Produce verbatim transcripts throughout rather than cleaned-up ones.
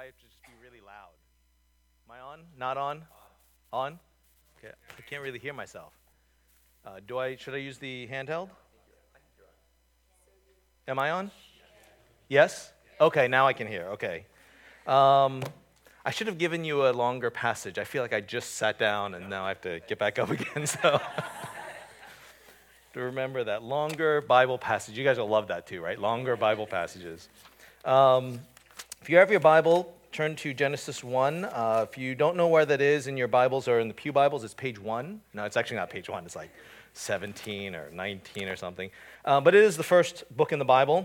I have to just be really loud. Am I on? Not on? On? Okay. I can't really hear myself. Uh, do I? Should I use the handheld? Am I on? Yes? Okay, now I can hear. Okay. Um, I should have given you a longer passage. I feel like I just sat down and now I have to get back up again. So to remember that longer Bible passage. You guys will love that too, right? Longer Bible passages. Um, if you have your Bible, turn to Genesis one. Uh, if you don't know where that is in your Bibles or in the Pew Bibles, it's page one. No, it's actually not page one. It's like seventeen or nineteen or something. Uh, but it is the first book in the Bible.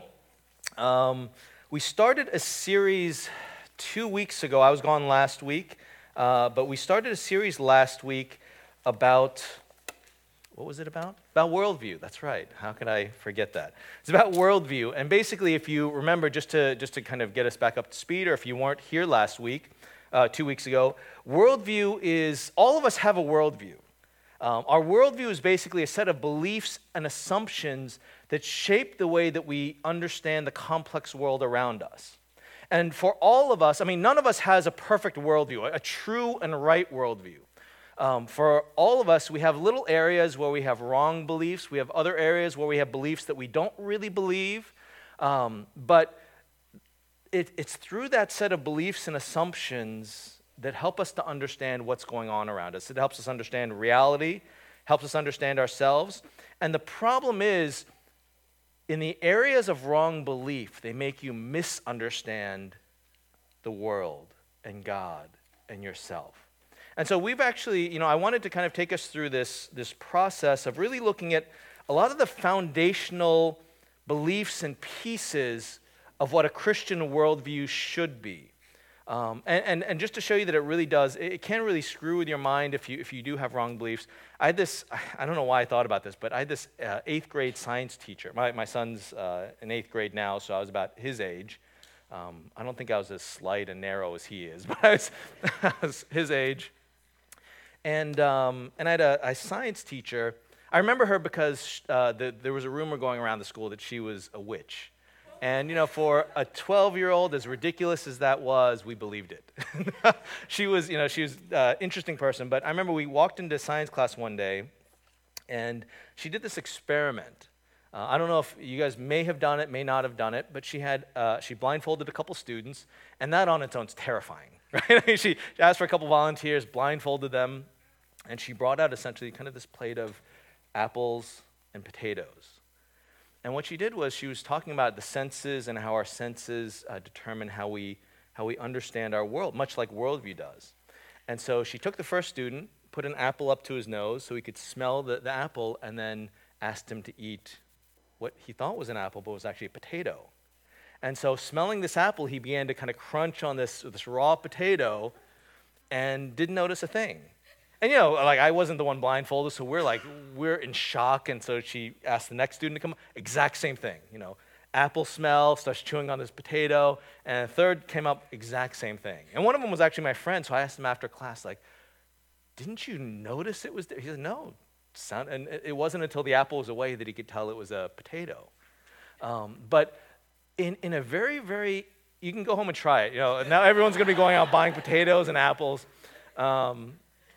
Um, we started a series two weeks ago. I was gone last week. Uh, but we started a series last week about, what was it about? About worldview. That's right. How could I forget that? It's about worldview. And basically, if you remember, just to just to kind of get us back up to speed, or if you weren't here last week, uh, two weeks ago, worldview is, all of us have a worldview. Um, our worldview is basically a set of beliefs and assumptions that shape the way that we understand the complex world around us. And for all of us, I mean, none of us has a perfect worldview, a true and right worldview. Um, for all of us, we have little areas where we have wrong beliefs. We have other areas where we have beliefs that we don't really believe. Um, but it, it's through that set of beliefs and assumptions that help us to understand what's going on around us. It helps us understand reality, helps us understand ourselves. And the problem is, in the areas of wrong belief, they make you misunderstand the world and God and yourself. And so we've actually, you know, I wanted to kind of take us through this, this process of really looking at a lot of the foundational beliefs and pieces of what a Christian worldview should be. Um, and, and, and just to show you that it really does, it, it can really screw with your mind if you if you do have wrong beliefs. I had this, I don't know why I thought about this, but I had this uh, eighth grade science teacher. My, my son's uh, in eighth grade now, so I was about his age. Um, I don't think I was as slight and narrow as he is, but I was, I was his age. And um, and I had a, a science teacher. I remember her because uh, the, there was a rumor going around the school that she was a witch. And, you know, for a twelve-year-old, as ridiculous as that was, we believed it. She was, you know, she was an interesting person. But I remember we walked into science class one day, and she did this experiment. Uh, I don't know if you guys may have done it, may not have done it, but she had uh, she blindfolded a couple students, and that on its own is terrifying, right? She asked for a couple volunteers, blindfolded them, and she brought out essentially kind of this plate of apples and potatoes. And what she did was she was talking about the senses and how our senses uh, determine how we how we understand our world, much like worldview does. And so she took the first student, put an apple up to his nose so he could smell the, the apple, and then asked him to eat what he thought was an apple, but was actually a potato. And so smelling this apple, he began to kind of crunch on this, this raw potato and didn't notice a thing. And, you know, like, I wasn't the one blindfolded, so we're like, we're in shock. And so she asked the next student to come, exact same thing, you know, apple smell, starts chewing on this potato. And a third came up, exact same thing. And one of them was actually my friend, so I asked him after class, like, didn't you notice it was there? He said, no. Sound, and it wasn't until the apple was away that he could tell it was a potato. Um, but in, in a very, very, you can go home and try it. You know, now everyone's going to be going out buying potatoes and apples. Um,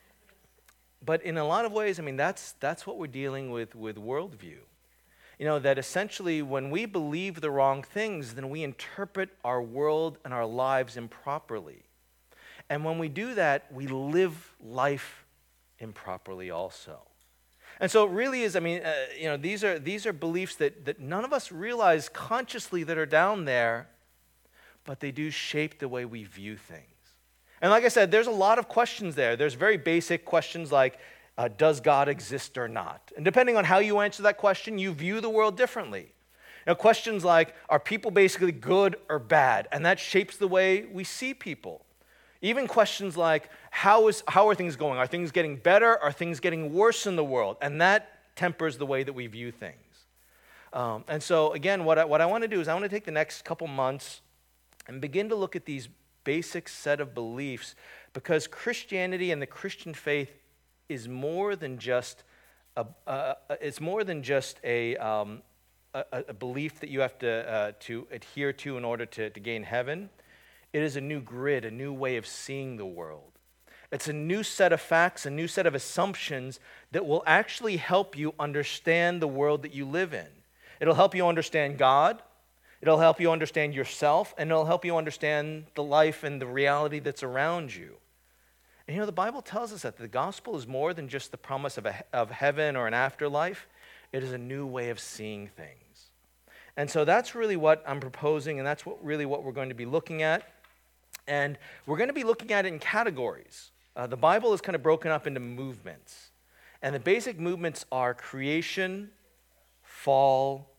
But in a lot of ways, I mean, that's that's what we're dealing with with worldview. You know, that essentially when we believe the wrong things, then we interpret our world and our lives improperly. And when we do that, we live life improperly also. And so it really is, I mean, uh, you know, these are these are beliefs that, that none of us realize consciously that are down there, but they do shape the way we view things. And like I said, there's a lot of questions there. There's very basic questions like, uh, does God exist or not? And depending on how you answer that question, you view the world differently. Now, questions like, are people basically good or bad? And that shapes the way we see people. Even questions like, how is how are things going? Are things getting better? Are things getting worse in the world? And that tempers the way that we view things. Um, and so, again, what I, what I want to do is I want to take the next couple months and begin to look at these basic set of beliefs, because Christianity and the Christian faith is more than just a, uh, it's more than just a, um, a, a belief that you have to uh, to adhere to in order to, to gain heaven. It is a new grid, a new way of seeing the world. It's a new set of facts, a new set of assumptions that will actually help you understand the world that you live in. It'll help you understand God, it'll help you understand yourself, and it'll help you understand the life and the reality that's around you. And you know, the Bible tells us that the gospel is more than just the promise of, a, of heaven or an afterlife. It is a new way of seeing things. And so that's really what I'm proposing, and that's what really what we're going to be looking at. And we're going to be looking at it in categories. Uh, the Bible is kind of broken up into movements. And the basic movements are creation, fall,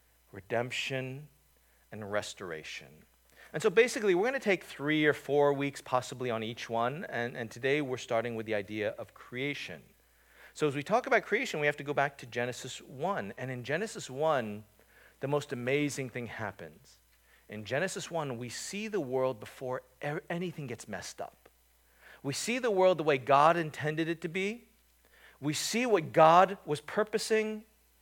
redemption, and restoration. And so basically, we're going to take three or four weeks possibly on each one. And, and today we're starting with the idea of creation. So as we talk about creation, we have to go back to Genesis one. And in Genesis one, the most amazing thing happens. In Genesis one, we see the world before anything gets messed up. We see the world the way God intended it to be. We see what God was purposing,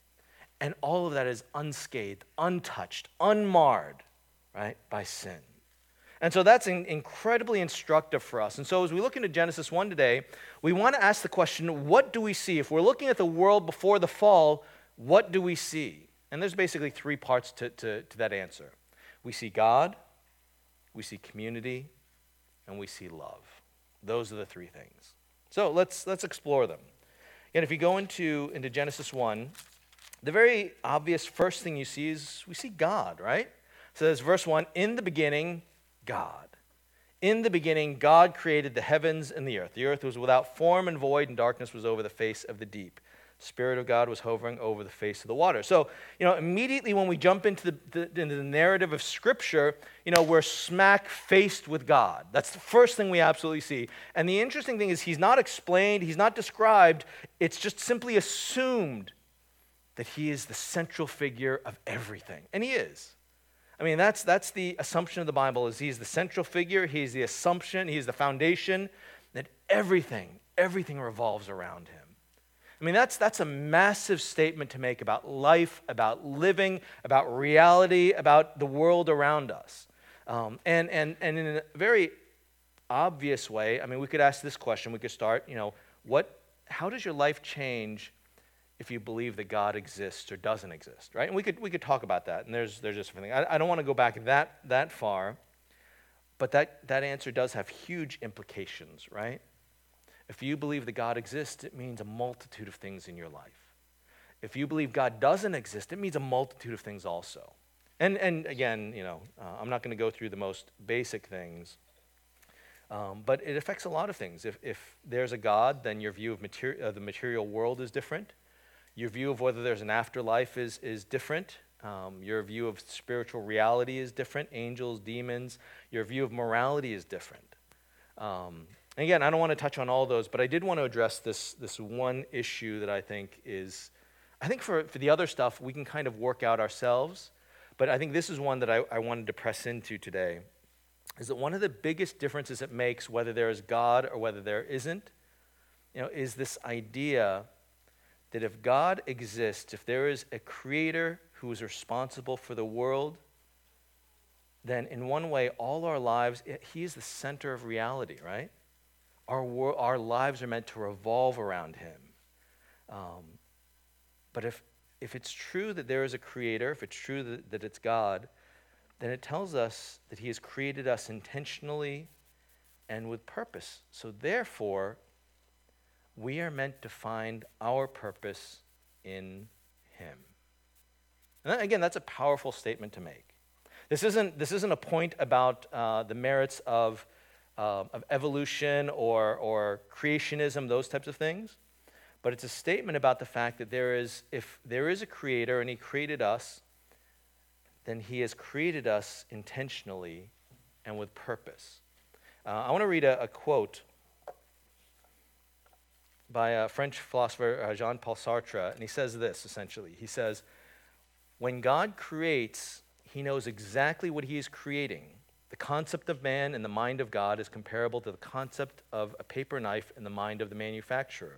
and all of that is unscathed, untouched, unmarred, right, by sin. And so that's in- incredibly instructive for us. And so as we look into Genesis one today, we want to ask the question, what do we see? If we're looking at the world before the fall, what do we see? And there's basically three parts to, to, to that answer. We see God, we see community, and we see love. Those are the three things. So let's let's explore them. And if you go into, into Genesis one, the very obvious first thing you see is we see God, right? So there's verse one, in the beginning, God. In the beginning, God created the heavens and the earth. The earth was without form and void, and darkness was over the face of the deep. The Spirit of God was hovering over the face of the water. So, you know, immediately when we jump into the, the, into the narrative of Scripture, you know, we're smack faced with God. That's the first thing we absolutely see. And the interesting thing is he's not explained, he's not described. It's just simply assumed that he is the central figure of everything. And he is. I mean, that's, that's the assumption of the Bible, is he's the central figure, he's the assumption, he's the foundation, that everything, everything revolves around him. I mean, that's, that's a massive statement to make about life, about living, about reality, about the world around us. Um, and, and, and in a very obvious way, I mean, we could ask this question. We could start, you know, what, how does your life change if you believe that God exists or doesn't exist, right? And we could, we could talk about that, and there's, there's just different things. I, I don't want to go back that, that far, but that, that answer does have huge implications, right? If you believe that God exists, it means a multitude of things in your life. If you believe God doesn't exist, it means a multitude of things also. And and again, you know, uh, I'm not going to go through the most basic things, um, but it affects a lot of things. If if there's a God, then your view of materi- uh, the material world is different. Your view of whether there's an afterlife is is different. Um, your view of spiritual reality is different. Angels, demons. Your view of morality is different. Um, And again, I don't want to touch on all those, but I did want to address this, this one issue that I think is, I think for, for the other stuff, we can kind of work out ourselves, but I think this is one that I, I wanted to press into today, is that one of the biggest differences it makes, whether there is God or whether there isn't, you know, is this idea that if God exists, if there is a creator who is responsible for the world, then in one way, all our lives, he is the center of reality, right? Our wor- our lives are meant to revolve around him. Um, but if if it's true that there is a creator, if it's true that, that it's God, then it tells us that he has created us intentionally and with purpose. So therefore, we are meant to find our purpose in him. And that, again, that's a powerful statement to make. This isn't this isn't a point about uh, the merits of Uh, of evolution or, or creationism, those types of things. But it's a statement about the fact that there is, if there is a creator and he created us, then he has created us intentionally and with purpose. Uh, I want to read a, a quote by a French philosopher, uh, Jean-Paul Sartre, and he says this, essentially. He says, when God creates, he knows exactly what he is creating. The concept of man in the mind of God is comparable to the concept of a paper knife in the mind of the manufacturer.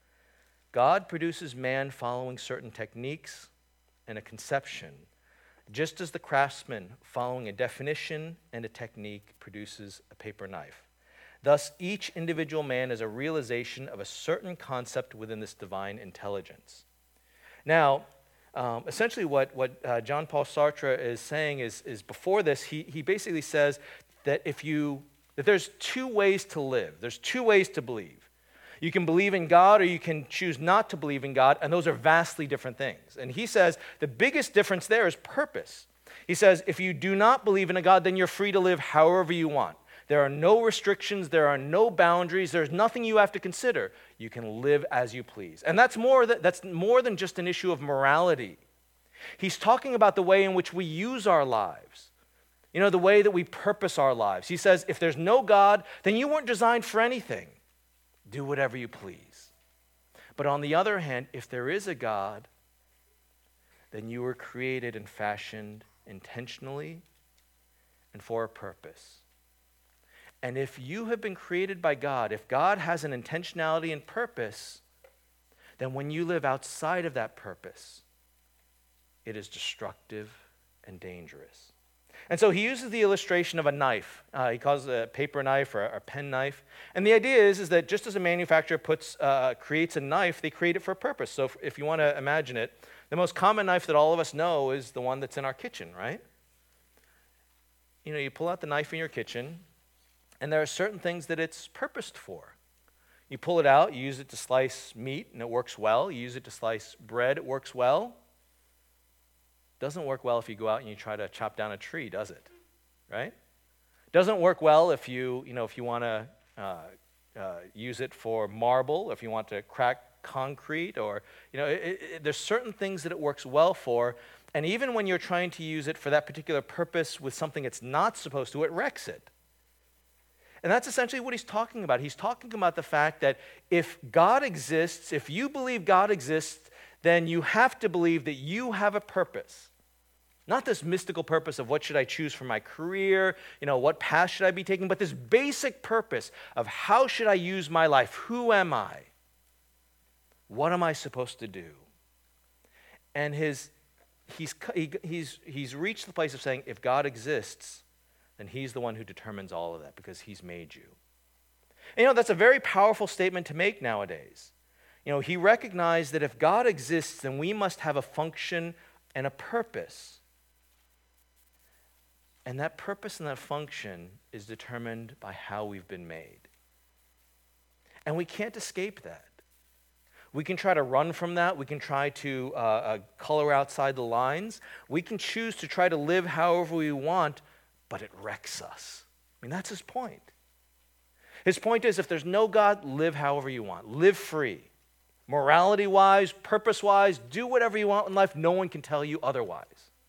God produces man following certain techniques and a conception. just as the craftsman, following a definition and a technique, produces a paper knife. Thus, each individual man is a realization of a certain concept within this divine intelligence. Now, um, essentially what, what uh, Jean Paul Sartre is saying is, is before this, he, he basically says that if you, that there's two ways to live. There's two ways to believe. You can believe in God or you can choose not to believe in God, and those are vastly different things. And he says the biggest difference there is purpose. He says if you do not believe in a God, then you're free to live however you want. There are no restrictions, there are no boundaries, there's nothing you have to consider. You can live as you please. And that's more than, that's more than just an issue of morality. He's talking about the way in which we use our lives. You know, the way that we purpose our lives. He says if there's no God, then you weren't designed for anything. Do whatever you please. But on the other hand, if there is a God, then you were created and fashioned intentionally and for a purpose. And if you have been created by God, if God has an intentionality and purpose, then when you live outside of that purpose, it is destructive and dangerous. And so he uses the illustration of a knife. Uh, he calls it a paper knife or a pen knife. And the idea is, is that just as a manufacturer puts, uh, creates a knife, they create it for a purpose. So if, if you want to imagine it, the most common knife that all of us know is the one that's in our kitchen, right? You know, you pull out the knife in your kitchen, and there are certain things that it's purposed for. You pull it out, you use it to slice meat, and it works well. You use it to slice bread, it works well. Doesn't work well if you go out and you try to chop down a tree, does it? Right? Doesn't work well if you, you know, if you want to uh, uh, use it for marble, if you want to crack concrete, or, you know, it, it, there's certain things that it works well for, and even when you're trying to use it for that particular purpose with something it's not supposed to, it wrecks it. And that's essentially what he's talking about. He's talking about the fact that if God exists, if you believe God exists, then you have to believe that you have a purpose. Not this mystical purpose of what should I choose for my career, you know, what path should I be taking, but this basic purpose of how should I use my life? Who am I? What am I supposed to do? And his, he's, he, he's, he's reached the place of saying, if God exists, then he's the one who determines all of that because he's made you. And, you know, that's a very powerful statement to make nowadays. You know, he recognized that if God exists, then we must have a function and a purpose. And that purpose and that function is determined by how we've been made. And we can't escape that. We can try to run from that. We can try to uh, uh, color outside the lines. We can choose to try to live however we want, but it wrecks us. I mean, that's his point. His point is, if there's no God, live however you want. Live free. Morality-wise, purpose-wise, do whatever you want in life. No one can tell you otherwise.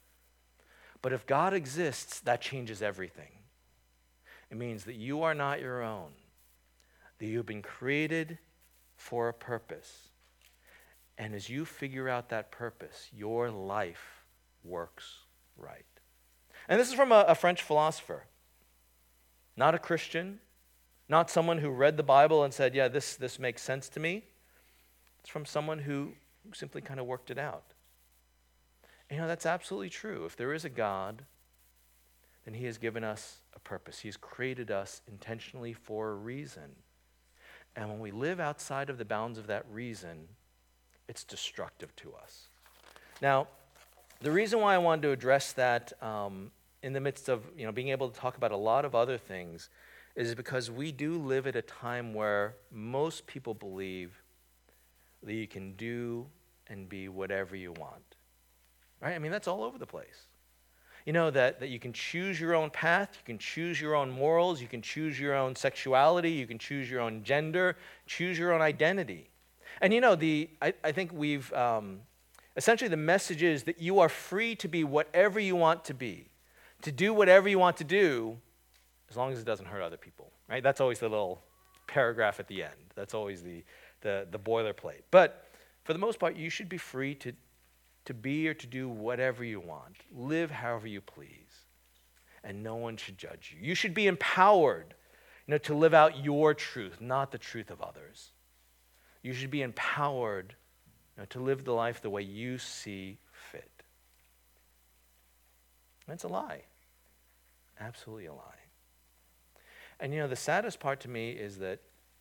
But if God exists, that changes everything. It means that you are not your own, that you've been created for a purpose. And as you figure out that purpose, your life works right. And this is from a, a French philosopher, not a Christian, not someone who read the Bible and said, yeah, this, this makes sense to me. It's from someone who simply kind of worked it out. And, you know, that's absolutely true. If there is a God, then he has given us a purpose. He has created us intentionally for a reason. And when we live outside of the bounds of that reason, it's destructive to us. Now, the reason why I wanted to address that um, in the midst of, you know, being able to talk about a lot of other things is because we do live at a time where most people believe that you can do and be whatever you want. Right? I mean, that's all over the place. You know, that, that you can choose your own path, you can choose your own morals, you can choose your own sexuality, you can choose your own gender, choose your own identity. And you know, the I, I think we've, um, essentially the message is that you are free to be whatever you want to be, to do whatever you want to do, as long as it doesn't hurt other people, right? That's always the little paragraph at the end. That's always the, the, the boilerplate. But for the most part, you should be free to to be or to do whatever you want. Live however you please. And no one should judge you. You should be empowered, you know, to live out your truth, not the truth of others. You should be empowered, you know, to live the life the way you see fit. It's a lie. Absolutely a lie. And you know, the saddest part to me is that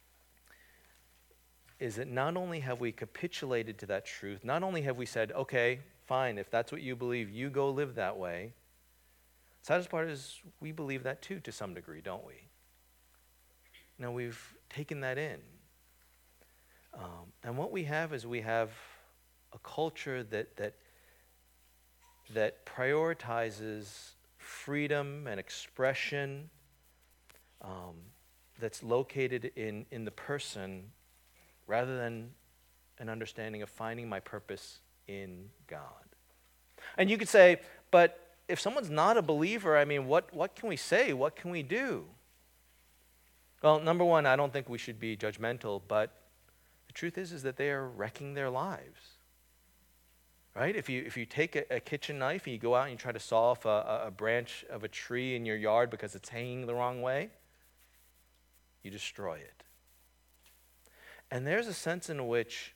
is that not only have we capitulated to that truth, not only have we said, okay, fine, if that's what you believe, you go live that way. The saddest part is we believe that too to some degree, don't we? Now we've taken that in. Um, and what we have is we have a culture that that that prioritizes freedom and expression um, that's located in, in the person rather than an understanding of finding my purpose in God. And you could say, but if someone's not a believer, I mean, what, what can we say? What can we do? Well, number one, I don't think we should be judgmental, but the truth is, is that they are wrecking their lives. Right? If you if you take a, a kitchen knife and you go out and you try to saw off a, a branch of a tree in your yard because it's hanging the wrong way, you destroy it. And there's a sense in which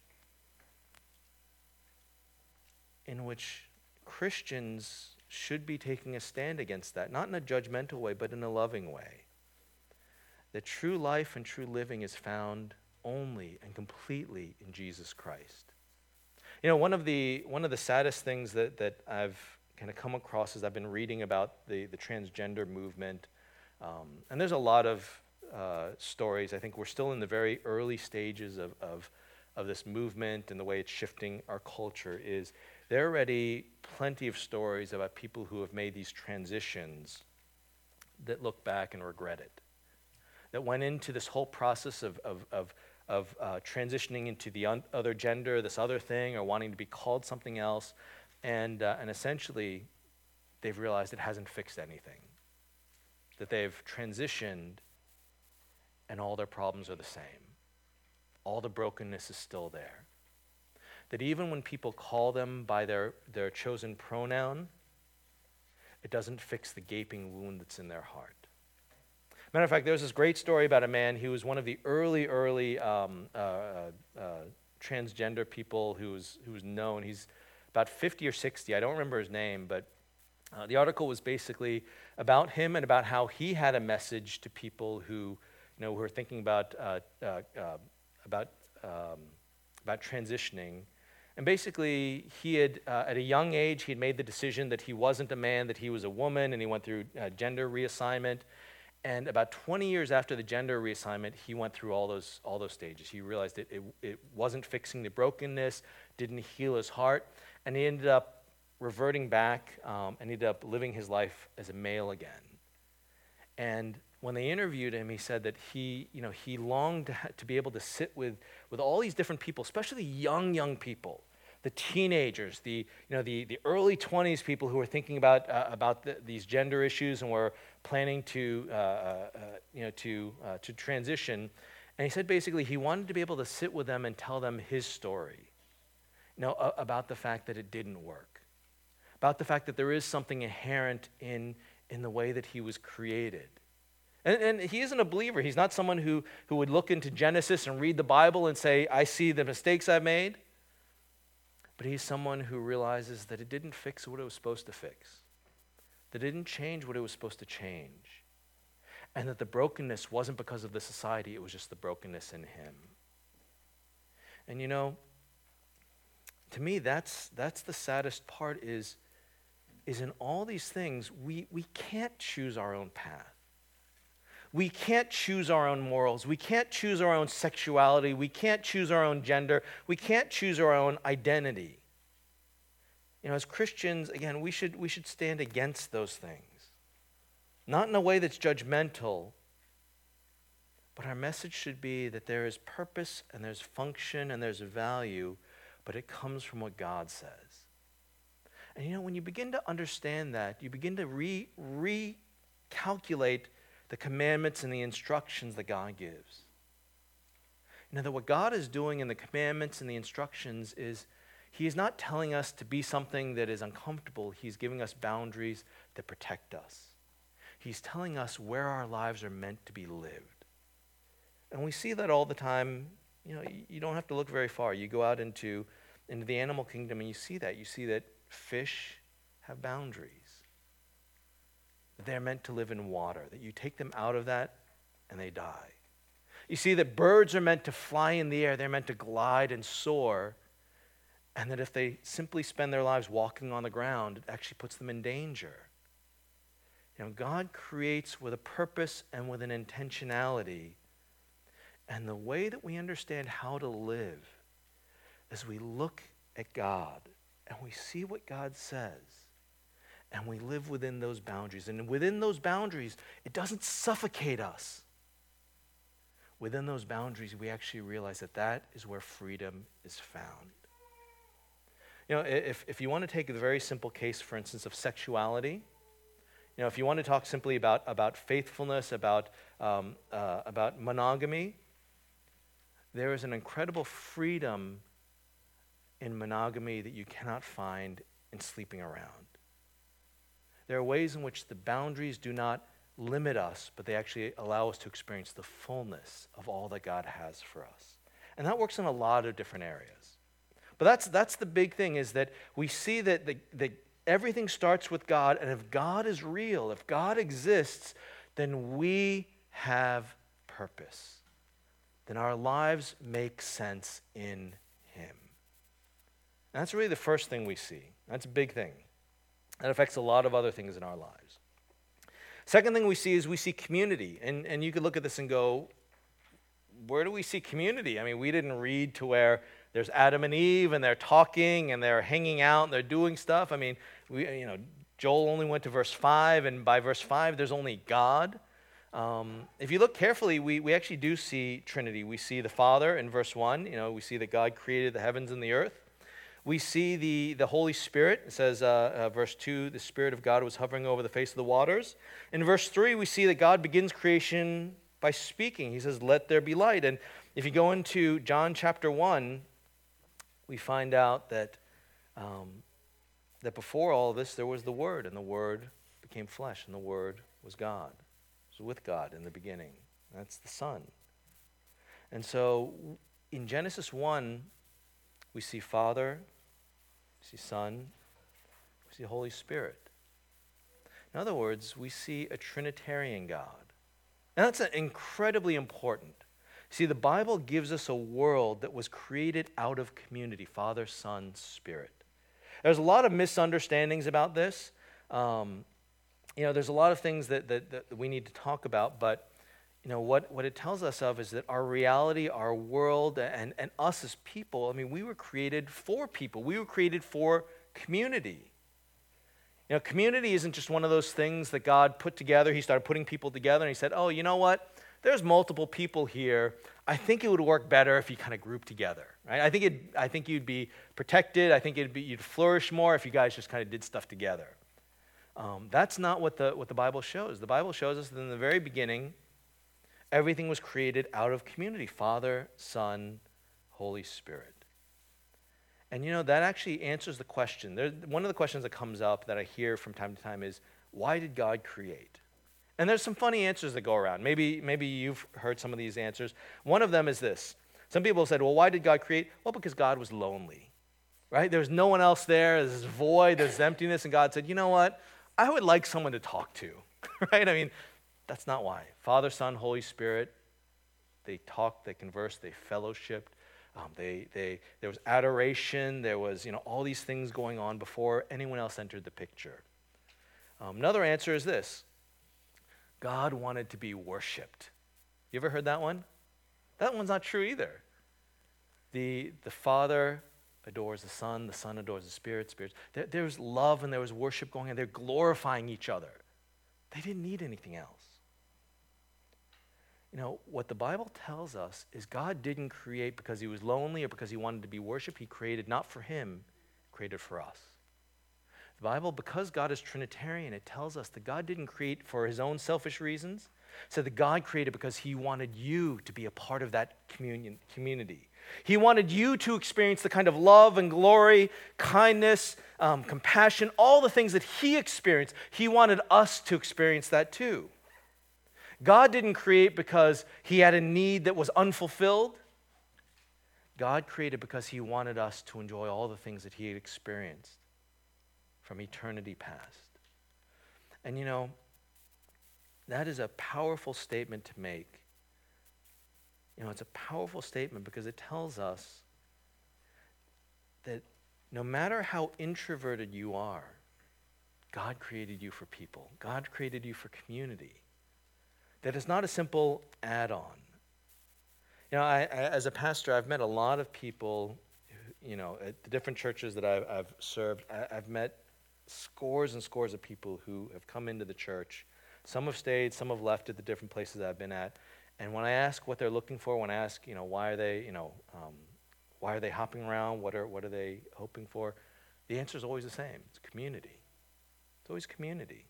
in which Christians should be taking a stand against that, not in a judgmental way, but in a loving way. That true life and true living is found only and completely in Jesus Christ. You know, one of the one of the saddest things that, that I've kind of come across as I've been reading about the, the transgender movement, um, and there's a lot of uh, stories. I think we're still in the very early stages of, of, of this movement and the way it's shifting our culture. Is there are already plenty of stories about people who have made these transitions that look back and regret it, that went into this whole process of of, of of uh, transitioning into the un- other gender, this other thing, or wanting to be called something else, and uh, and essentially, they've realized it hasn't fixed anything. That they've transitioned, and all their problems are the same. All the brokenness is still there. That even when people call them by their, their chosen pronoun, it doesn't fix the gaping wound that's in their heart. Matter of fact, there's this great story about a man who was one of the early, early um, uh, uh, transgender people who was, who was known. He's about fifty or sixty. I don't remember his name, but uh, the article was basically about him and about how he had a message to people who, you know, who were thinking about uh, uh, uh, about um, about transitioning. And basically, he had, uh, at a young age, he had made the decision that he wasn't a man, that he was a woman, and he went through uh, gender reassignment. And about twenty years after the gender reassignment, he went through all those all those stages. He realized it, it, it wasn't fixing the brokenness, didn't heal his heart, and he ended up reverting back um, and ended up living his life as a male again. And when they interviewed him, he said that he, you know, he longed to, ha- to be able to sit with, with all these different people, especially young, young people, the teenagers, the, you know, the, the early twenties people who were thinking about uh, about the, these gender issues and were planning to, uh, uh, you know, to uh, to transition. And he said basically he wanted to be able to sit with them and tell them his story, you know, uh, about the fact that it didn't work, about the fact that there is something inherent in in the way that he was created. And, and he isn't a believer. He's not someone who, who would look into Genesis and read the Bible and say, I see the mistakes I've made. But he's someone who realizes that it didn't fix what it was supposed to fix, that it didn't change what it was supposed to change, and that the brokenness wasn't because of the society, it was just the brokenness in him. And you know, to me, that's that's the saddest part is, is in all these things, we, we can't choose our own path. We can't choose our own morals. We can't choose our own sexuality. We can't choose our own gender. We can't choose our own identity. You know, as Christians, again, we should, we should stand against those things. Not in a way that's judgmental, but our message should be that there is purpose and there's function and there's value, but it comes from what God says. And you know, when you begin to understand that, you begin to re recalculate the commandments and the instructions that God gives. You know, that what God is doing in the commandments and the instructions is he is not telling us to be something that is uncomfortable. He's giving us boundaries that protect us. He's telling us where our lives are meant to be lived. And we see that all the time. You know, you don't have to look very far. You go out into, into the animal kingdom and you see that. You see that fish have boundaries. they're meant to live in water, that you take them out of that and they die. You see that birds are meant to fly in the air, they're meant to glide and soar, and that if they simply spend their lives walking on the ground, it actually puts them in danger. You know, God creates with a purpose and with an intentionality, and the way that we understand how to live is we look at God and we see what God says, and we live within those boundaries. And within those boundaries, it doesn't suffocate us. Within those boundaries, we actually realize that that is where freedom is found. You know, if, if you want to take a very simple case, for instance, of sexuality, you know, if you want to talk simply about, about faithfulness, about, um, uh, about monogamy, there is an incredible freedom in monogamy that you cannot find in sleeping around. There are ways in which the boundaries do not limit us, but they actually allow us to experience the fullness of all that God has for us. And that works in a lot of different areas. But that's that's the big thing, is that we see that the, the, everything starts with God, and if God is real, if God exists, then we have purpose. Then our lives make sense in Him. And that's really the first thing we see. That's a big thing. That affects a lot of other things in our lives. Second thing we see is we see community. And, and you could look at this and go, where do we see community? I mean, we didn't read to where there's Adam and Eve and they're talking and they're hanging out and they're doing stuff. I mean, we, you know, Joel only went to verse five, and by verse five, there's only God. Um, if you look carefully, we, we actually do see Trinity. We see the Father in verse one. You know, we see that God created the heavens and the earth. We see the, the Holy Spirit. It says, uh, uh, verse two, the Spirit of God was hovering over the face of the waters. In verse three, we see that God begins creation by speaking. He says, let there be light. And if you go into John chapter one, we find out that, um, that before all of this, there was the Word, and the Word became flesh, and the Word was God. It was with God in the beginning. That's the Son. And so in Genesis one, we see Father, we see Son, we see Holy Spirit. In other words, we see a Trinitarian God. And that's incredibly important. See, the Bible gives us a world that was created out of community, Father, Son, Spirit. There's a lot of misunderstandings about this. Um, you know, there's a lot of things that, that, that we need to talk about, but you know, what, what it tells us of is that our reality, our world, and, and us as people, I mean, we were created for people. We were created for community. You know, community isn't just one of those things that God put together. He started putting people together, and he said, oh, you know what? There's multiple people here. I think it would work better if you kind of group together, right? I think, it, I think you'd be protected. I think it'd be, you'd flourish more if you guys just kind of did stuff together. Um, that's not what the, what the Bible shows. The Bible shows us that in the very beginning, everything was created out of community. Father, Son, Holy Spirit. And you know, that actually answers the question. There, one of the questions that comes up that I hear from time to time is, why did God create? And there's some funny answers that go around. Maybe, maybe you've heard some of these answers. One of them is this. Some people said, well, why did God create? Well, because God was lonely, right? There was no one else there. There's this void, there's emptiness, and God said, you know what? I would like someone to talk to, right? I mean, that's not why. Father, Son, Holy Spirit, they talked, they conversed, they fellowshiped. Um, they, they, there was adoration. There was, you know, all these things going on before anyone else entered the picture. Um, another answer is this. God wanted to be worshipped. You ever heard that one? That one's not true either. The, the Father adores the Son. The Son adores the Spirit. Spirit. There, there was love and there was worship going on. They're glorifying each other. They didn't need anything else. You know, what the Bible tells us is God didn't create because he was lonely or because he wanted to be worshiped. He created not for him, created for us. The Bible, because God is Trinitarian, it tells us that God didn't create for his own selfish reasons. It said that God created because he wanted you to be a part of that communion, community. He wanted you to experience the kind of love and glory, kindness, um, compassion, all the things that he experienced. He wanted us to experience that too. God didn't create because he had a need that was unfulfilled. God created because he wanted us to enjoy all the things that he had experienced from eternity past. And you know, That is a powerful statement to make. You know, it's a powerful statement because it tells us that no matter how introverted you are, God created you for people. God created you for community. That it's not a simple add-on. You know, I, I, as a pastor, I've met a lot of people, who, you know, at the different churches that I've, I've served. I, I've met scores and scores of people who have come into the church. Some have stayed, some have left at the different places I've been at. And when I ask what they're looking for, when I ask, you know, why are they, you know, um, why are they hopping around? What are what are they hoping for? The answer is always the same. It's community. It's always community.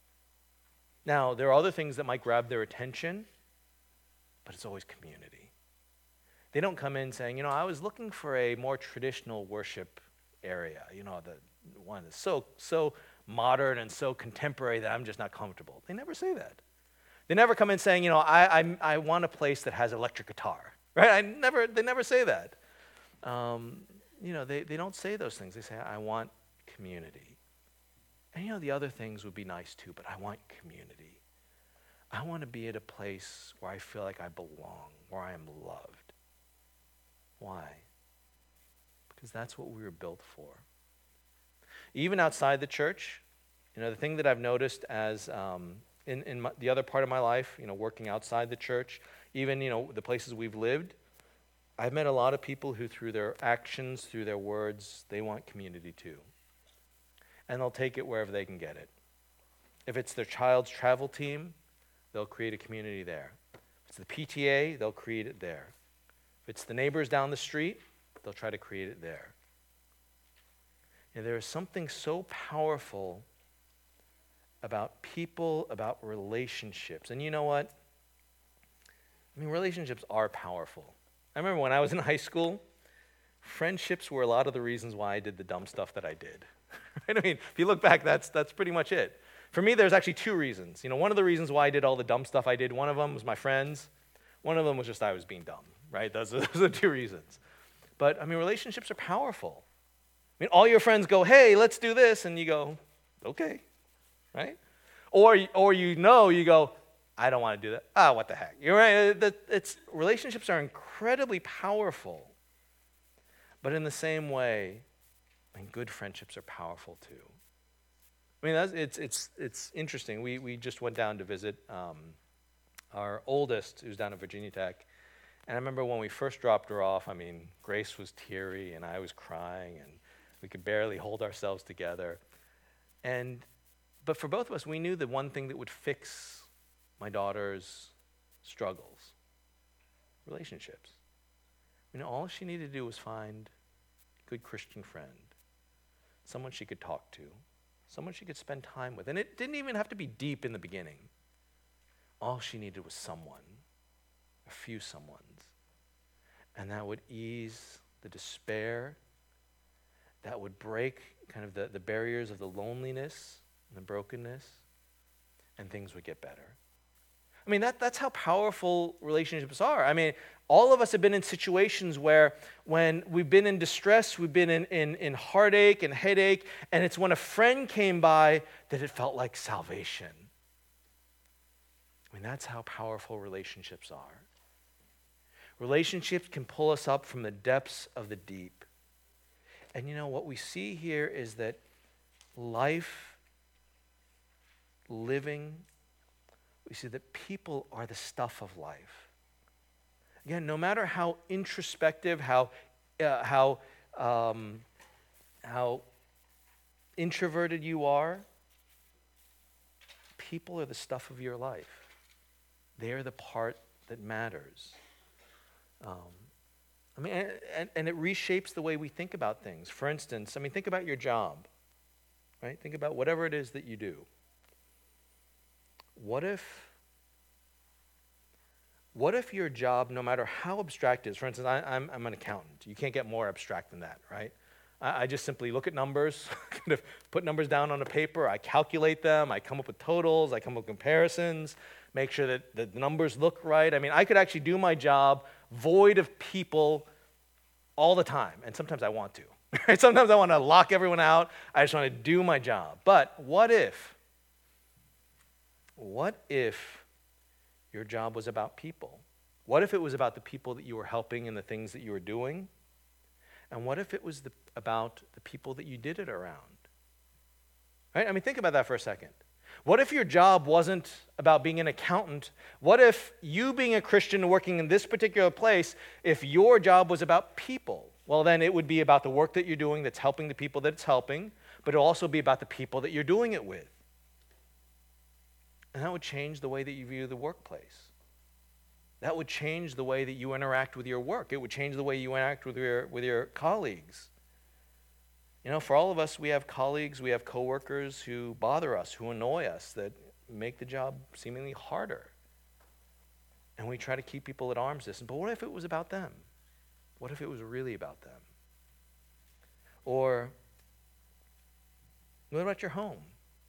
Now, there are other things that might grab their attention, but it's always community. They don't come in saying, you know, I was looking for a more traditional worship area, you know, the one that's so so modern and so contemporary that I'm just not comfortable. They never say that. They never come in saying, you know, I I, I want a place that has electric guitar, right? I never. They never say that. Um, you know, they, they don't say those things. They say, I want community. And you know, the other things would be nice too, but I want community. I want to be at a place where I feel like I belong, where I am loved. Why? Because that's what we were built for. Even outside the church, you know, the thing that I've noticed as um, in, in my, the other part of my life, you know, working outside the church, even, you know, the places we've lived, I've met a lot of people who through their actions, through their words, they want community too. And they'll take it wherever they can get it. If it's their child's travel team, they'll create a community there. If it's the P T A, they'll create it there. If it's the neighbors down the street, they'll try to create it there. And there is something so powerful about people, about relationships. And you know what? I mean, relationships are powerful. I remember when I was in high school, friendships were a lot of the reasons why I did the dumb stuff that I did. I mean, if you look back, that's that's pretty much it. For me, there's actually two reasons. You know, one of the reasons why I did all the dumb stuff I did, one of them was my friends. One of them was just I was being dumb, right? Those are, those are the two reasons. But, I mean, relationships are powerful. I mean, all your friends go, hey, let's do this, and you go, okay, right? Or, or you know, you go, I don't want to do that. Ah, what the heck? You're right. It's, relationships are incredibly powerful. But in the same way, I mean, good friendships are powerful too. I mean, that's, it's it's it's interesting. We we just went down to visit um, our oldest, who's down at Virginia Tech, and I remember when we first dropped her off. I mean, Grace was teary, and I was crying, and we could barely hold ourselves together. And but for both of us, we knew the one thing that would fix my daughter's struggles, relationships. You know, all she needed to do was find a good Christian friend, someone she could talk to, someone she could spend time with. And it didn't even have to be deep in the beginning. All she needed was someone, a few someones. And that would ease the despair, that would break kind of the, the barriers of the loneliness and the brokenness, and things would get better. I mean, that, that's how powerful relationships are. I mean, all of us have been in situations where when we've been in distress, we've been in, in, in heartache and headache, and it's when a friend came by that it felt like salvation. I mean, that's how powerful relationships are. Relationships can pull us up from the depths of the deep. And you know, what we see here is that life, living, we see that people are the stuff of life. Again, no matter how introspective, how uh, how um, how introverted you are, people are the stuff of your life. They are the part that matters. Um, I mean, and, and, and it reshapes the way we think about things. For instance, I mean, think about your job, right? Think about whatever it is that you do. What if, what if your job, no matter how abstract it is, for instance, I, I'm, I'm an accountant. You can't get more abstract than that, right? I, I just simply look at numbers, kind of put numbers down on a paper, I calculate them, I come up with totals, I come up with comparisons, make sure that the numbers look right. I mean, I could actually do my job void of people all the time, and sometimes I want to. Right? Sometimes I want to lock everyone out. I just want to do my job. But what if what if your job was about people? What if it was about the people that you were helping and the things that you were doing? And what if it was the, about the people that you did it around? Right? I mean, think about that for a second. What if your job wasn't about being an accountant? What if you being a Christian working in this particular place, if your job was about people? Well, then it would be about the work that you're doing that's helping the people that it's helping, but it'll also be about the people that you're doing it with. And that would change the way that you view the workplace. That would change the way that you interact with your work. It would change the way you interact with your, with your colleagues. You know, for all of us, we have colleagues, we have coworkers who bother us, who annoy us, that make the job seemingly harder. And we try to keep people at arm's distance. But what if it was about them? What if it was really about them? Or what about your home?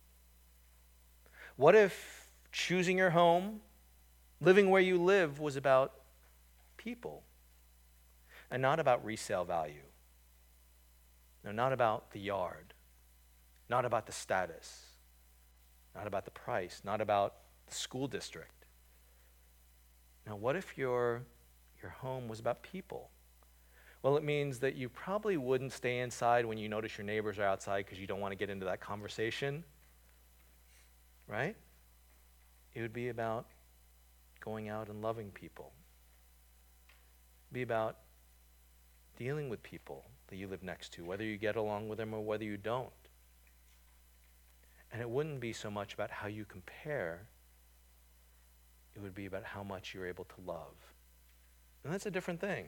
What if choosing your home, living where you live, was about people and not about resale value? No, not about the yard, not about the status, not about the price, not about the school district. Now, what if your, your home was about people? Well, it means that you probably wouldn't stay inside when you notice your neighbors are outside because you don't want to get into that conversation, right? It would be about going out and loving people. It'd be about dealing with people that you live next to, whether you get along with them or whether you don't. And it wouldn't be so much about how you compare. It would be about how much you're able to love. And that's a different thing.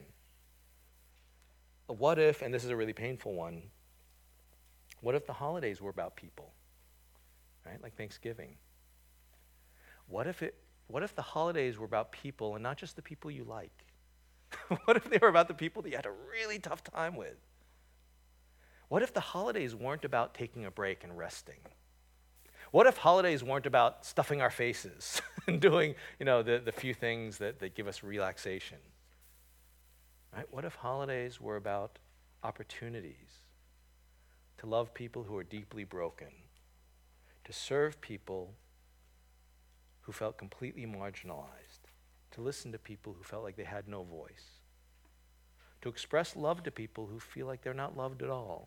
What if, and this is a really painful one, what if the holidays were about people, right? Like Thanksgiving. What if it? What if the holidays were about people and not just the people you like? What if they were about the people that you had a really tough time with? What if the holidays weren't about taking a break and resting? What if holidays weren't about stuffing our faces and doing, you know, the, the few things that, that give us relaxation? Right? What if holidays were about opportunities to love people who are deeply broken, to serve people who felt completely marginalized, to listen to people who felt like they had no voice, to express love to people who feel like they're not loved at all?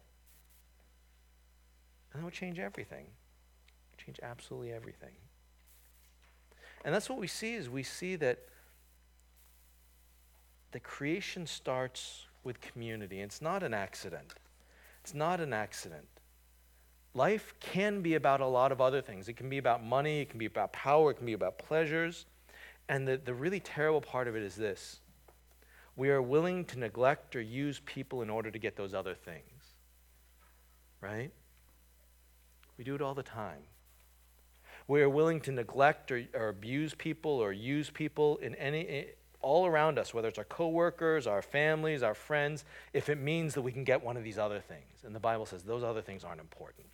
And that would change everything. Change absolutely everything. And that's what we see is we see that the creation starts with community. It's not an accident. It's not an accident. Life can be about a lot of other things. It can be about money, it can be about power, it can be about pleasures. And the, the really terrible part of it is this. We are willing to neglect or use people in order to get those other things. Right? We do it all the time. We are willing to neglect or, or abuse people or use people in any all around us, whether it's our coworkers, our families, our friends, if it means that we can get one of these other things. And the Bible says those other things aren't important.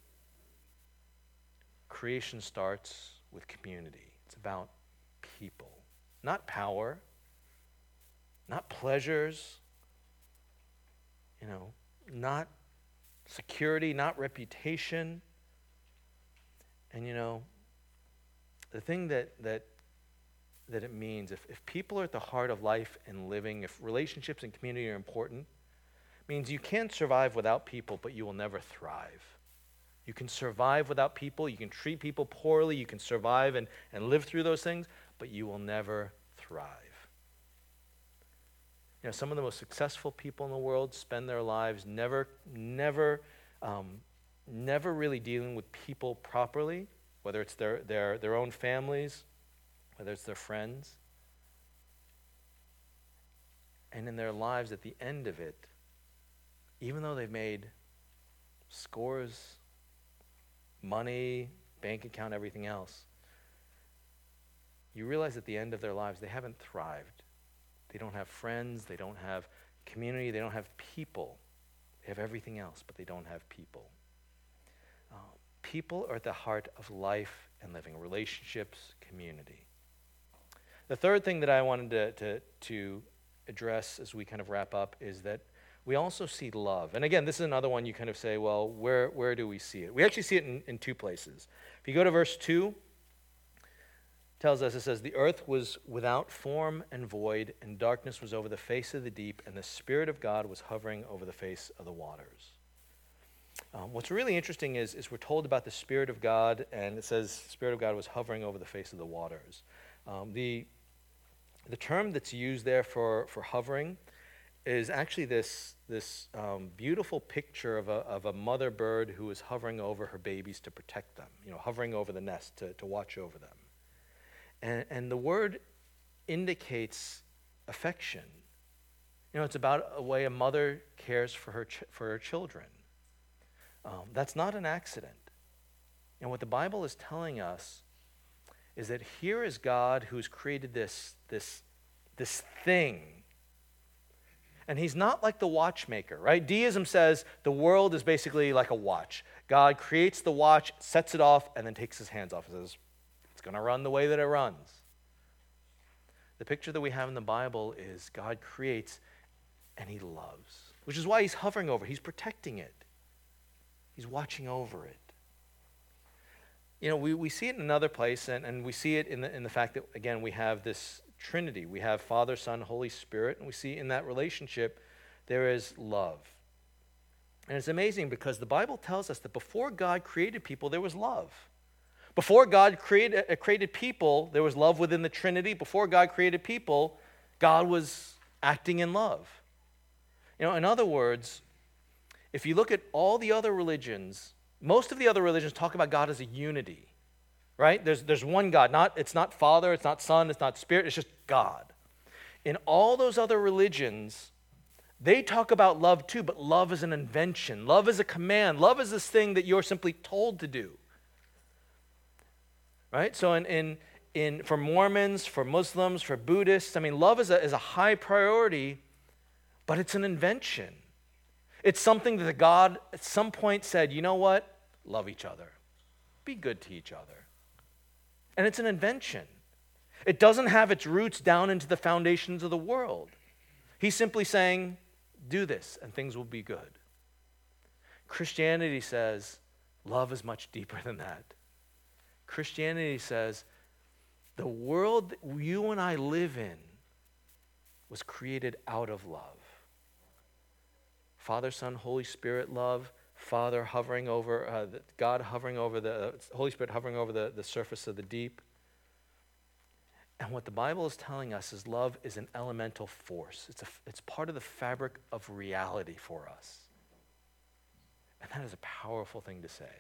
Creation starts with community. It's about people, not power, not pleasures, you know, not security, not reputation. And you know, the thing that that that it means, if, if people are at the heart of life and living, if relationships and community are important, means you can't survive without people, but you will never thrive. You can survive without people, you can treat people poorly, you can survive and, and live through those things, but you will never thrive. You know, some of the most successful people in the world spend their lives never, never, um, never really dealing with people properly, whether it's their, their, their own families, whether it's their friends. And in their lives, at the end of it, even though they've made scores, money, bank account, everything else, you realize at the end of their lives, they haven't thrived. They don't have friends, they don't have community, they don't have people. They have everything else, but they don't have people. Uh, people are at the heart of life and living, relationships, community. The third thing that I wanted to, to, to address as we kind of wrap up is that we also see love. And again, this is another one you kind of say, well, where, where do we see it? We actually see it in, in two places. If you go to verse two, tells us, it says, the earth was without form and void, and darkness was over the face of the deep, and the Spirit of God was hovering over the face of the waters. Um, what's really interesting is, is we're told about the Spirit of God, and it says the Spirit of God was hovering over the face of the waters. Um, the, the term that's used there for, for hovering is actually this, this um, beautiful picture of a, of a mother bird who is hovering over her babies to protect them, you know, hovering over the nest to, to watch over them. And, and the word indicates affection. You know, it's about a way a mother cares for her, ch- for her children. Um, that's not an accident. And what the Bible is telling us is that here is God who's created this, this, this thing. And he's not like the watchmaker, right? Deism says the world is basically like a watch. God creates the watch, sets it off, and then takes his hands off and says, it's going to run the way that it runs. The picture that we have in the Bible is God creates and he loves, which is why he's hovering over it. He's protecting it. He's watching over it. You know, we, we see it in another place, and, and we see it in the, in the fact that, again, we have this Trinity. We have Father, Son, Holy Spirit, and we see in that relationship there is love. And it's amazing because the Bible tells us that before God created people, there was love. Before God created, uh, created people, there was love within the Trinity. Before God created people, God was acting in love. You know, in other words, if you look at all the other religions, most of the other religions talk about God as a unity, right? There's, there's one God. Not, it's not Father, it's not Son, it's not Spirit, it's just God. In all those other religions, they talk about love too, but love is an invention. Love is a command. Love is this thing that you're simply told to do. Right? So in, in, in, for Mormons, for Muslims, for Buddhists, I mean, love is a, is a high priority, but it's an invention. It's something that God at some point said, you know what? Love each other. Be good to each other. And it's an invention. It doesn't have its roots down into the foundations of the world. He's simply saying, do this and things will be good. Christianity says, love is much deeper than that. Christianity says, the world that you and I live in was created out of love. Father, Son, Holy Spirit love, Father hovering over, uh, God hovering over the, uh, Holy Spirit hovering over the, the surface of the deep. And what the Bible is telling us is love is an elemental force. It's, a, it's part of the fabric of reality for us. And that is a powerful thing to say.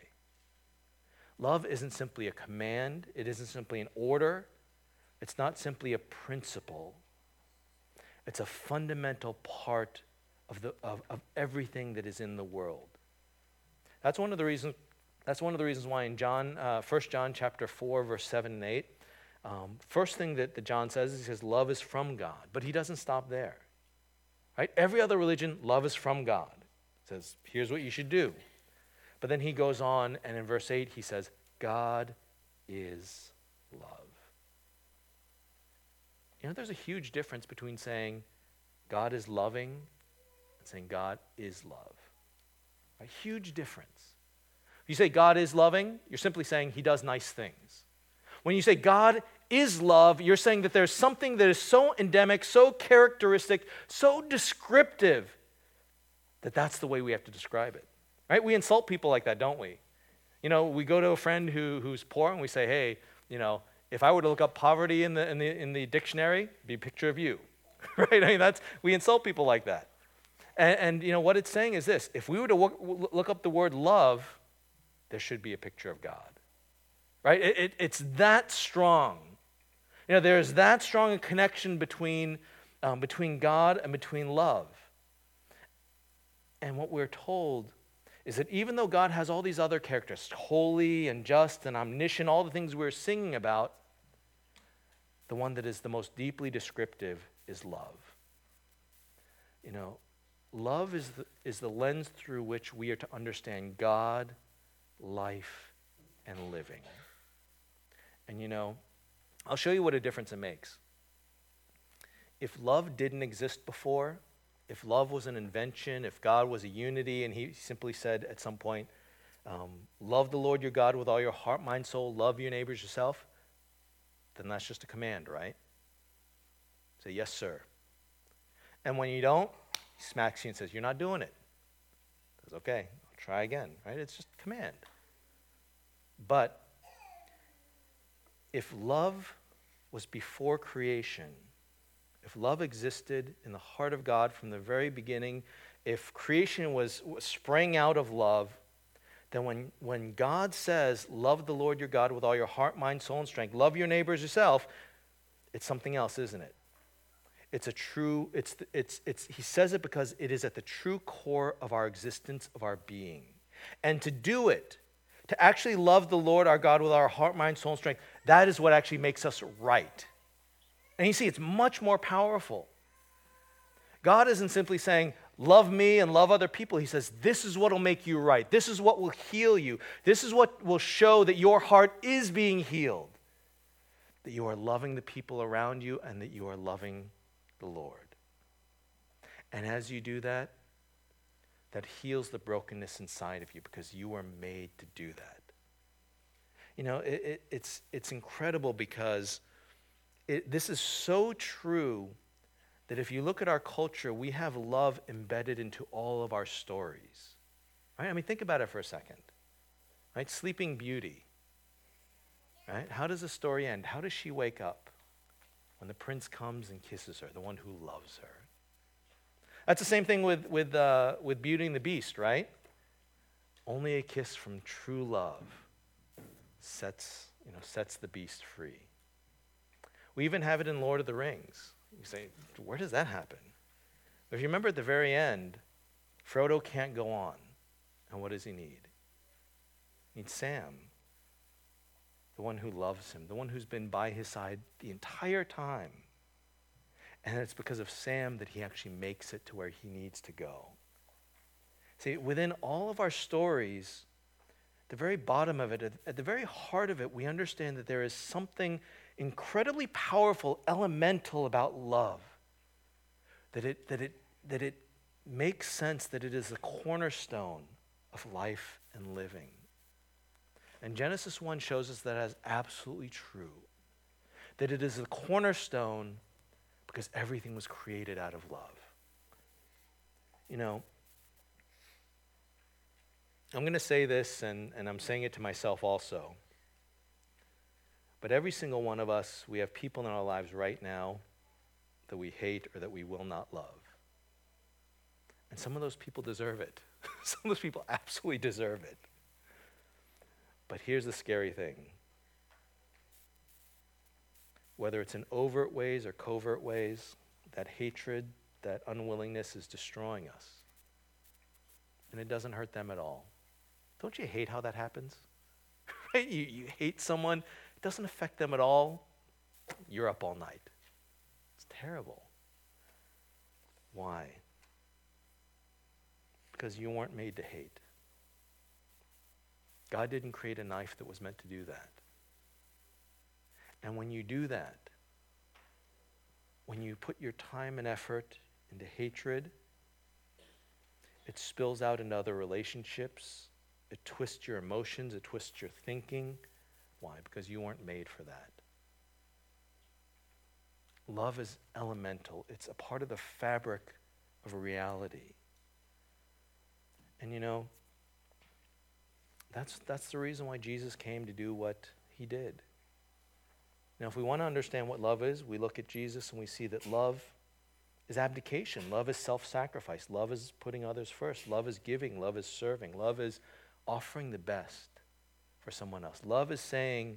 Love isn't simply a command. It isn't simply an order. It's not simply a principle. It's a fundamental part of, the, of, of everything that is in the world. That's one of the reasons, that's one of the reasons why in John, uh, First John chapter four, verse seven and eight, um, first thing that, that John says is he says love is from God, but he doesn't stop there. Right? Every other religion, love is from God. He says, here's what you should do. But then he goes on, and in verse eight, he says, God is love. You know, there's a huge difference between saying God is loving and saying God is love. A huge difference. If you say God is loving, you're simply saying he does nice things. When you say God is love, you're saying that there's something that is so endemic, so characteristic, so descriptive, that that's the way we have to describe it. Right? We insult people like that, don't we? You know, we go to a friend who, who's poor and we say, hey, you know, if I were to look up poverty in the, in the, in the dictionary, it'd be a picture of you. Right? I mean, that's, we insult people like that. And, and, you know, what it's saying is this. If we were to look, look up the word love, there should be a picture of God. Right? It, it, it's that strong. You know, there's that strong a connection between, um, between God and between love. And what we're told is that even though God has all these other characters, holy and just and omniscient, all the things we're singing about, the one that is the most deeply descriptive is love. You know, love is the, is the lens through which we are to understand God, life, and living. And you know, I'll show you what a difference it makes. If love didn't exist before, if love was an invention, if God was a unity, and he simply said at some point, um, love the Lord your God with all your heart, mind, soul, love your neighbors yourself, then that's just a command, right? Say, yes, sir. And when you don't, he smacks you and says, you're not doing it. Says, okay, I'll try again, right? It's just a command. But if love was before creation, if love existed in the heart of God from the very beginning, if creation was, was sprang out of love, then when, when God says, love the Lord your God with all your heart, mind, soul, and strength, love your neighbor as yourself, it's something else, isn't it? It's a true, it's, it's, it's, he says it because it is at the true core of our existence, of our being. And to do it, to actually love the Lord our God with our heart, mind, soul, and strength, that is what actually makes us right. And you see, it's much more powerful. God isn't simply saying, love me and love other people. He says, this is what will make you right. This is what will heal you. This is what will show that your heart is being healed. That you are loving the people around you and that you are loving the Lord. And as you do that, that heals the brokenness inside of you because you were made to do that. You know, it, it, it's, it's incredible because it, this is so true that if you look at our culture, we have love embedded into all of our stories. Right? I mean, think about it for a second. Right? Sleeping Beauty. Right? How does the story end? How does she wake up when the prince comes and kisses her, the one who loves her? That's the same thing with, with, uh, with Beauty and the Beast, right? Only a kiss from true love sets, you know, sets the beast free. We even have it in Lord of the Rings. You say, where does that happen? If you remember at the very end, Frodo can't go on. And what does he need? He needs Sam, the one who loves him, the one who's been by his side the entire time. And it's because of Sam that he actually makes it to where he needs to go. See, within all of our stories, the very bottom of it, at, at the very heart of it, we understand that there is something incredibly powerful, elemental about love. That it, that it, that it makes sense that it is the cornerstone of life and living. And Genesis one shows us that as absolutely true. That it is the cornerstone because everything was created out of love. You know, I'm going to say this, and, and I'm saying it to myself also. But every single one of us, we have people in our lives right now that we hate or that we will not love. And some of those people deserve it. Some of those people absolutely deserve it. But here's the scary thing. Whether it's in overt ways or covert ways, that hatred, that unwillingness is destroying us. And it doesn't hurt them at all. Don't you hate how that happens? Right? You, you hate someone, it doesn't affect them at all. You're up all night. It's terrible. Why? Because you weren't made to hate. God didn't create a knife that was meant to do that. And when you do that, when you put your time and effort into hatred, it spills out into other relationships. It twists your emotions. It twists your thinking. Why? Because you weren't made for that. Love is elemental. It's a part of the fabric of reality. And you know, that's, that's the reason why Jesus came to do what he did. Now, if we want to understand what love is, we look at Jesus and we see that love is abdication. Love is self-sacrifice. Love is putting others first. Love is giving. Love is serving. Love is offering the best for someone else. Love is saying,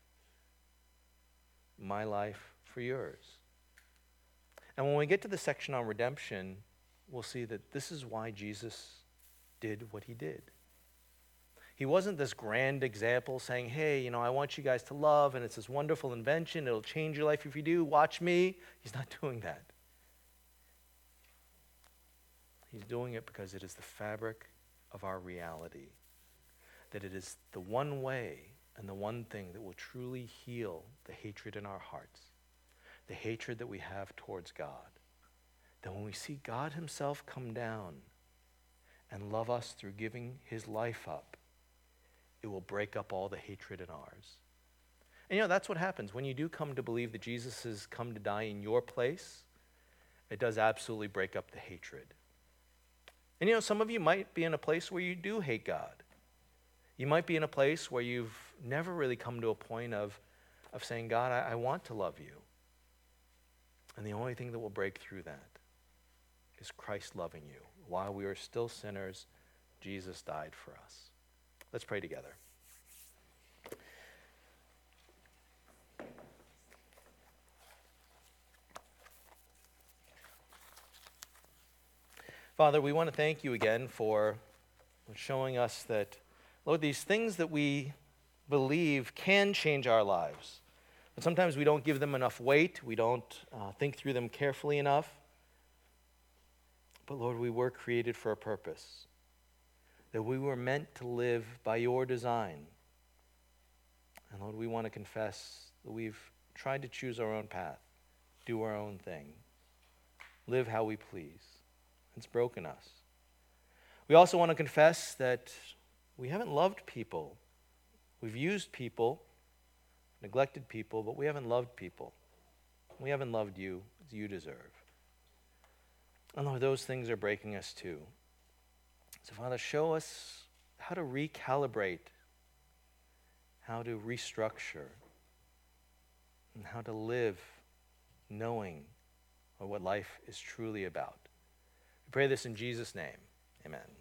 my life for yours. And when we get to the section on redemption, we'll see that this is why Jesus did what he did. He wasn't this grand example saying, hey, you know, I want you guys to love, and it's this wonderful invention. It'll change your life if you do. Watch me. He's not doing that. He's doing it because it is the fabric of our reality. That it is the one way and the one thing that will truly heal the hatred in our hearts. The hatred that we have towards God. That when we see God himself come down and love us through giving his life up, it will break up all the hatred in ours. And you know, that's what happens. When you do come to believe that Jesus has come to die in your place, it does absolutely break up the hatred. And you know, some of you might be in a place where you do hate God. You might be in a place where you've never really come to a point of, of saying, God, I, I want to love you. And the only thing that will break through that is Christ loving you. While we are still sinners, Jesus died for us. Let's pray together. Father, we want to thank you again for showing us that, Lord, these things that we believe can change our lives. But sometimes we don't give them enough weight. We don't uh, think through them carefully enough. But Lord, we were created for a purpose. That we were meant to live by your design. And Lord, we want to confess that we've tried to choose our own path, do our own thing, live how we please. It's broken us. We also want to confess that we haven't loved people. We've used people, neglected people, but we haven't loved people. We haven't loved you as you deserve. And Lord, those things are breaking us too. So Father, show us how to recalibrate, how to restructure, and how to live knowing what life is truly about. We pray this in Jesus' name. Amen.